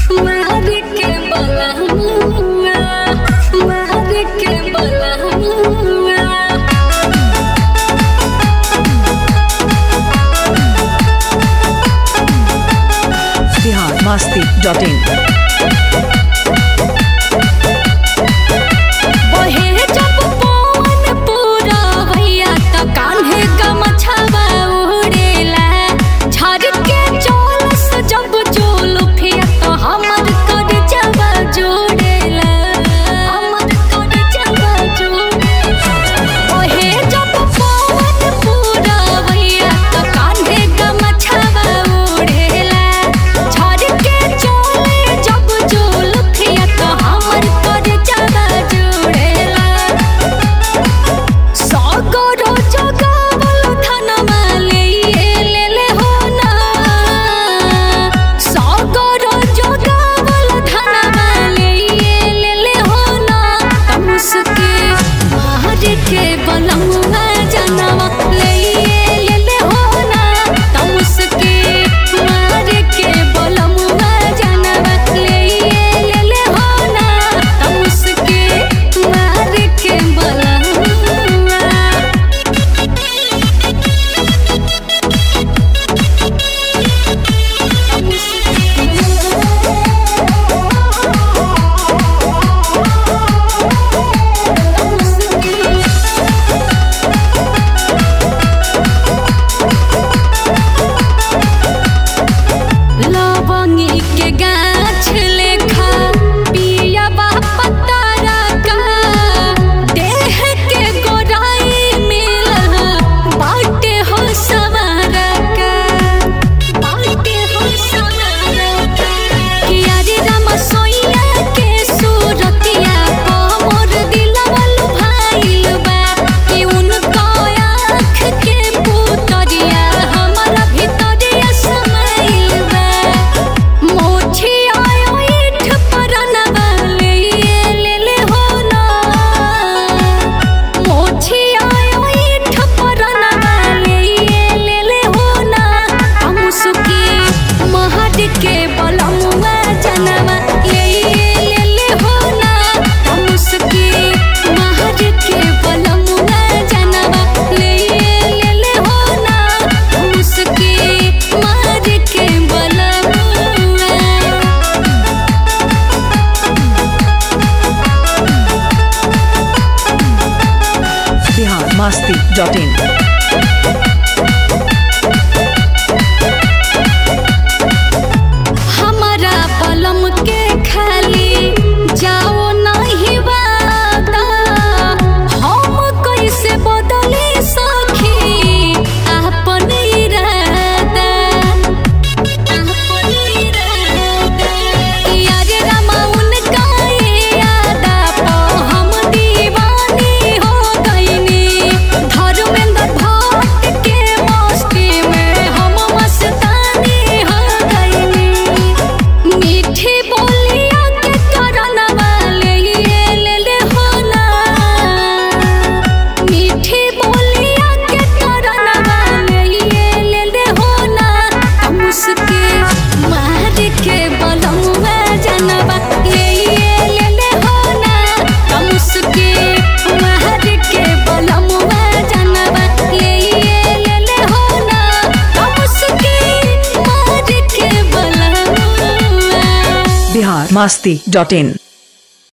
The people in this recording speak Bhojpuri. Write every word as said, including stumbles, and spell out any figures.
मार के बलमुआ मार के बलमुआ Bihar masti dot in masti dot in हमारा पलम के खाली जाओ नहीं वादा हम कैसे बदले सखी अपन इरादा अपन इरादा यार रामा उनका यादा पो हम दीवानी हो गईनी धर्मेंद्र भट्ट के मस्ती में हम मस्तानी हो गईनी मीठी बोलिया के करन वाले ये ले ले हो ना मीठी बोलिया के करन वाले ये ले ले हो ना मुस्के मार के बलमुआ जनवा ले ये ले ले हो ना मुस्के मार के बलमुआ जनवा ले ये ले ले हो ना मुस्के मार के बलमुआ बिहार मस्ती डॉट इन